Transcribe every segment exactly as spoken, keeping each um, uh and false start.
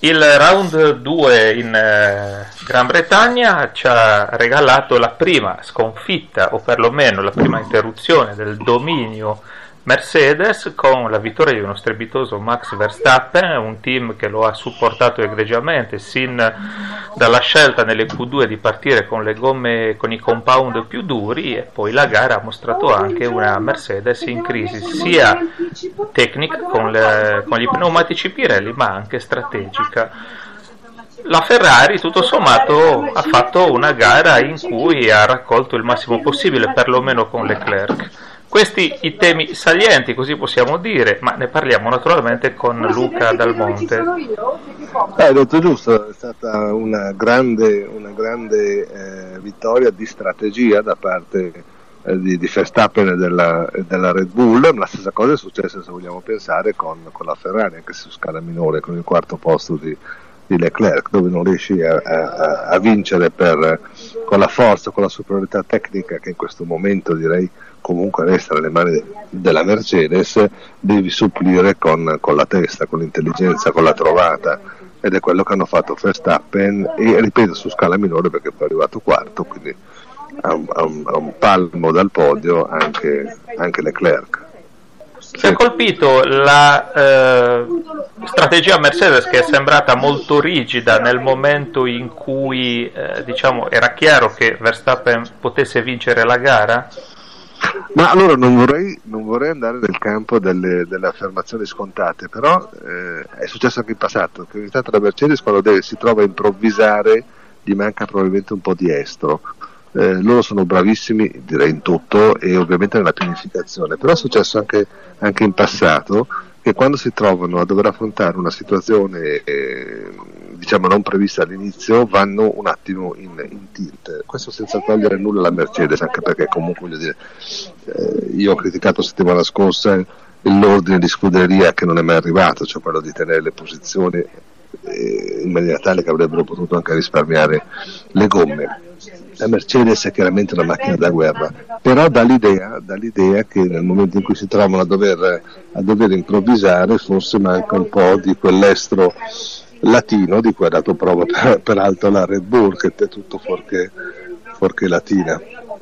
Il round due in eh, Gran Bretagna ci ha regalato la prima sconfitta, o perlomeno la prima interruzione del dominio Mercedes, con la vittoria di uno strepitoso Max Verstappen, un team che lo ha supportato egregiamente sin dalla scelta nelle Q due di partire con le gomme, con i compound più duri, e poi la gara ha mostrato anche una Mercedes in crisi sia tecnica con, le, con gli pneumatici Pirelli, ma anche strategica. La Ferrari tutto sommato ha fatto una gara in cui ha raccolto il massimo possibile, perlomeno con Leclerc. Questi i temi salienti, così possiamo dire, ma ne parliamo naturalmente con Luca Dal Monte. Eh, hai detto giusto, è stata una grande, una grande eh, vittoria di strategia da parte eh, di, di Verstappen e della, della Red Bull. La stessa cosa è successa, se vogliamo pensare, con, con la Ferrari, anche su scala minore, con il quarto posto di, di Leclerc, dove non riesci a, a, a vincere per, con la forza, con la superiorità tecnica che in questo momento direi comunque resta nelle mani della Mercedes, devi supplire con, con la testa, con l'intelligenza, con la trovata, ed è quello che hanno fatto Verstappen, e ripeto su scala minore perché poi è arrivato quarto, quindi a un, a un, a un palmo dal podio anche, anche Leclerc. Si è colpito la eh, strategia Mercedes, che è sembrata molto rigida nel momento in cui eh, diciamo era chiaro che Verstappen potesse vincere la gara? Ma allora non vorrei, non vorrei andare nel campo delle, delle affermazioni scontate, però eh, è successo anche in passato che ogni tanto la Mercedes, quando deve, si trova a improvvisare, gli manca probabilmente un po' di estro. Eh, loro sono bravissimi, direi, in tutto, e ovviamente nella pianificazione, però è successo anche, anche in passato che quando si trovano a dover affrontare una situazione eh, diciamo non prevista all'inizio, vanno un attimo in, in tilt. Questo senza togliere nulla alla Mercedes, anche perché comunque voglio dire, eh, io ho criticato settimana scorsa l'ordine di scuderia che non è mai arrivato, cioè quello di tenere le posizioni eh, in maniera tale che avrebbero potuto anche risparmiare le gomme. La Mercedes è chiaramente una macchina da guerra, però dà l'idea, dà l'idea che nel momento in cui si trovano a dover, a dover improvvisare, forse manca un po' di quell'estro latino di cui ha dato prova per, peraltro la Red Bull, che è tutto fuorché, fuorché latina.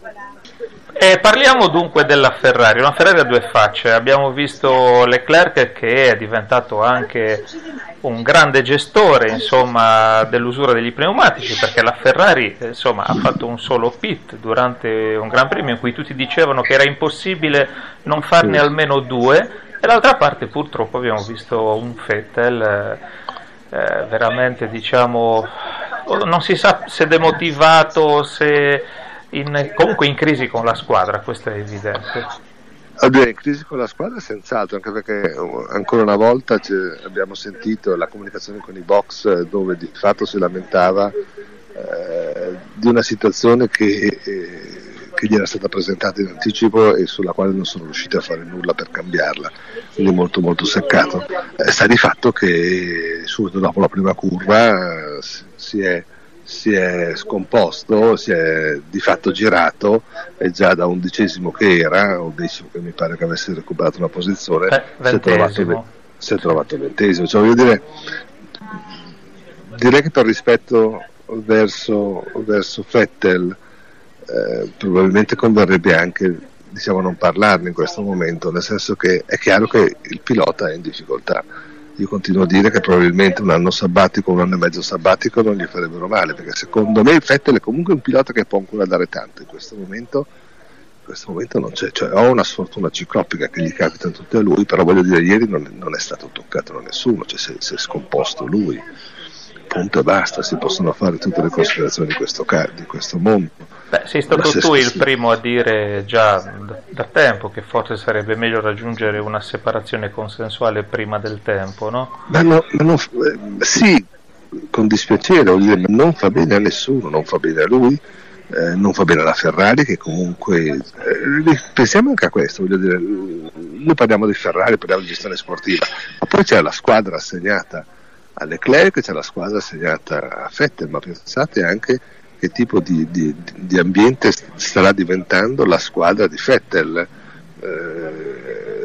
E parliamo dunque della Ferrari, una Ferrari a due facce. Abbiamo visto Leclerc che è diventato anche un grande gestore, insomma, dell'usura degli pneumatici, perché la Ferrari insomma ha fatto un solo pit durante un Gran Premio in cui tutti dicevano che era impossibile non farne almeno due, e d'altra parte purtroppo abbiamo visto un Vettel eh, veramente, diciamo, non si sa se demotivato, se In, comunque in crisi con la squadra, questo è evidente. Oddio, in crisi con la squadra senz'altro, anche perché ancora una volta abbiamo sentito la comunicazione con i box dove di fatto si lamentava eh, di una situazione che, eh, che gli era stata presentata in anticipo e sulla quale non sono riusciti a fare nulla per cambiarla, quindi molto molto seccato. Eh, sta di fatto che subito dopo la prima curva eh, si è si è scomposto, si è di fatto girato, e già da undicesimo che era, undicesimo che mi pare che avesse recuperato una posizione, eh, si, è trovato, si è trovato ventesimo. Cioè, voglio dire, direi che per rispetto verso, verso Vettel eh, probabilmente converrebbe anche, diciamo, non parlarne in questo momento, nel senso che è chiaro che il pilota è in difficoltà. Io continuo a dire che probabilmente un anno sabbatico, un anno e mezzo sabbatico non gli farebbero male, perché secondo me Vettel è comunque un pilota che può ancora dare tanto. In questo momento, in questo momento non c'è, cioè ho una sfortuna ciclopica che gli capita tutte a lui, però voglio dire, ieri non, non è stato toccato da nessuno, cioè si, si è scomposto lui, punto e basta. Si possono fare tutte le considerazioni di questo, di questo mondo. Beh, sei stato tu il primo a dire già da, da tempo che forse sarebbe meglio raggiungere una separazione consensuale prima del tempo, no? Ma no, ma non, eh, sì, con dispiacere, voglio dire, ma non fa bene a nessuno, non fa bene a lui, eh, non fa bene alla Ferrari, che comunque eh, pensiamo anche a questo, voglio dire, noi parliamo di Ferrari, parliamo di gestione sportiva, ma poi c'è la squadra assegnata a Leclerc, c'è la squadra assegnata a Vettel, ma pensate anche che tipo di, di, di ambiente starà diventando la squadra di Vettel. Eh,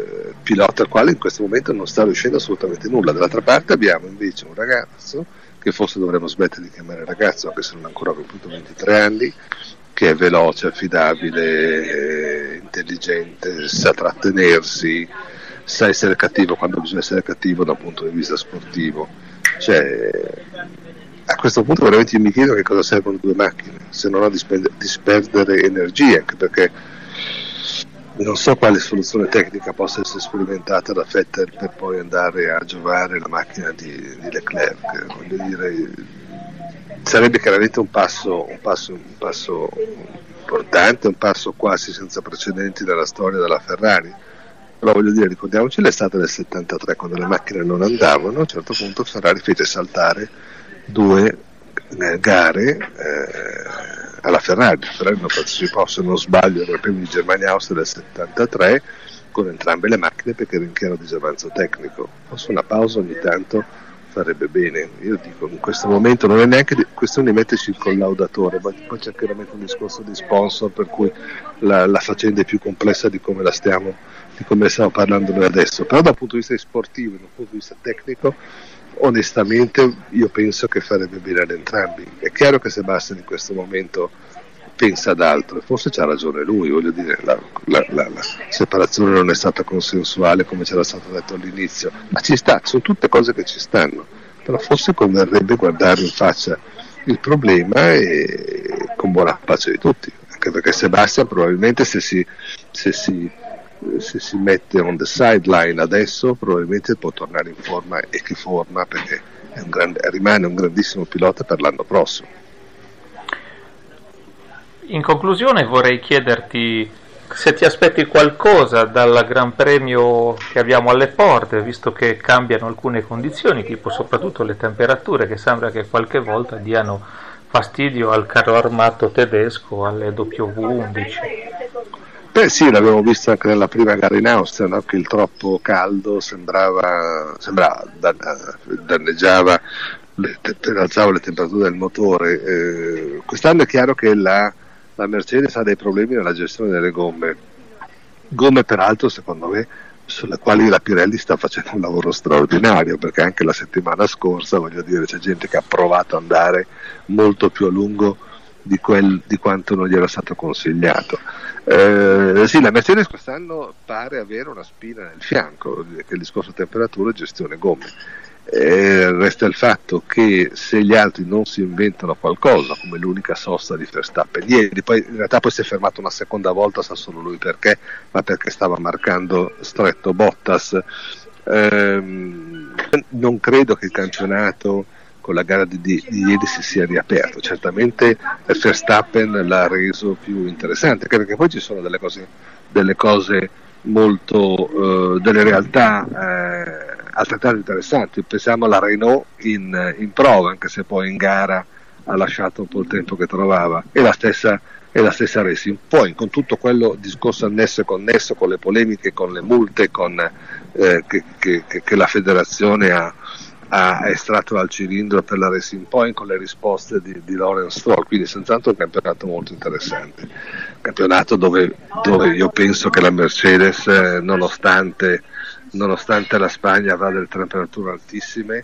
pilota al quale in questo momento non sta riuscendo assolutamente nulla. Dall'altra parte abbiamo invece un ragazzo, che forse dovremmo smettere di chiamare ragazzo, anche se non ha ancora compiuto ventitré anni, che è veloce, affidabile, eh, intelligente, sa trattenersi, sa essere cattivo quando bisogna essere cattivo dal punto di vista sportivo. Cioè, a questo punto veramente io mi chiedo che cosa servono due macchine, se non a dispendere, disperdere energie, anche perché non so quale soluzione tecnica possa essere sperimentata da Vettel per poi andare a giovare la macchina di, di Leclerc. Voglio dire, sarebbe chiaramente un passo, un passo, un passo importante, un passo quasi senza precedenti nella storia della Ferrari. Però voglio dire, ricordiamoci l'estate del settantatré, quando le macchine non andavano, a un certo punto Ferrari fece saltare due eh, gare eh, alla Ferrari. La Ferrari non partecipò, se non sbaglio, ai primi di Germania-Austria del settantatré con entrambe le macchine perché era in chiaro disavanzo tecnico. Forse una pausa ogni tanto farebbe bene. Io dico, in questo momento non è neanche di, questione di metterci il collaudatore, ma poi c'è chiaramente un discorso di sponsor per cui la, la faccenda è più complessa di come la stiamo di come stiamo parlando noi adesso. Però dal punto di vista sportivo e dal punto di vista tecnico, onestamente io penso che farebbe bene ad entrambi. È chiaro che Sebastian in questo momento pensa ad altro, forse c'ha ragione lui, voglio dire, la, la, la, la separazione non è stata consensuale come c'era stato detto all'inizio, ma ci sta, sono tutte cose che ci stanno, però forse converrebbe guardare in faccia il problema e con buona pace di tutti, anche perché Sebastian probabilmente se si, se si se si mette on the sideline adesso probabilmente può tornare in forma, e che forma, perché è un grande, rimane un grandissimo pilota per l'anno prossimo. In conclusione vorrei chiederti se ti aspetti qualcosa dal Gran Premio che abbiamo alle porte, visto che cambiano alcune condizioni, tipo soprattutto le temperature, che sembra che qualche volta diano fastidio al carro armato tedesco, alle W undici. Beh sì, l'abbiamo visto anche nella prima gara in Austria, no? Che il troppo caldo sembrava, sembrava danneggiava, le, alzava le temperature del motore. Eh, quest'anno è chiaro che la, la Mercedes ha dei problemi nella gestione delle gomme, gomme peraltro secondo me sulle quali la Pirelli sta facendo un lavoro straordinario, perché anche la settimana scorsa, voglio dire, c'è gente che ha provato ad andare molto più a lungo di, quel, di quanto non gli era stato consigliato. Eh, sì, la Mercedes quest'anno pare avere una spina nel fianco, che è il discorso temperatura e gestione gomme. Eh, resta il fatto che se gli altri non si inventano qualcosa, come l'unica sosta di Verstappen ieri, poi in realtà poi si è fermato una seconda volta, sa solo lui perché, ma perché stava marcando stretto Bottas. Eh, non credo che il campionato con la gara di, di, di ieri si sia riaperto. Certamente Verstappen l'ha reso più interessante, anche perché poi ci sono delle cose, delle cose molto, eh, delle realtà eh, altrettanto interessanti. Pensiamo alla Renault in, in prova, anche se poi in gara ha lasciato un po' il tempo che trovava, e la stessa, e la stessa Racing. Poi con tutto quello discorso annesso e connesso, con le polemiche, con le multe, con, eh, che, che, che la federazione ha ha estratto dal cilindro per la Racing Point, con le risposte di, di Lawrence Stroll, quindi senz'altro un campionato molto interessante, un campionato dove, dove io penso che la Mercedes, eh, nonostante, nonostante la Spagna avrà delle temperature altissime,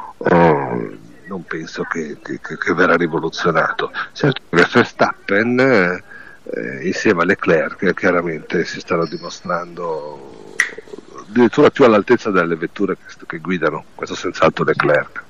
eh, non penso che, che, che verrà rivoluzionato. Certo che Verstappen eh, insieme a Leclerc chiaramente si stanno dimostrando addirittura più all'altezza delle vetture che, che guidano, questo senz'altro Leclerc.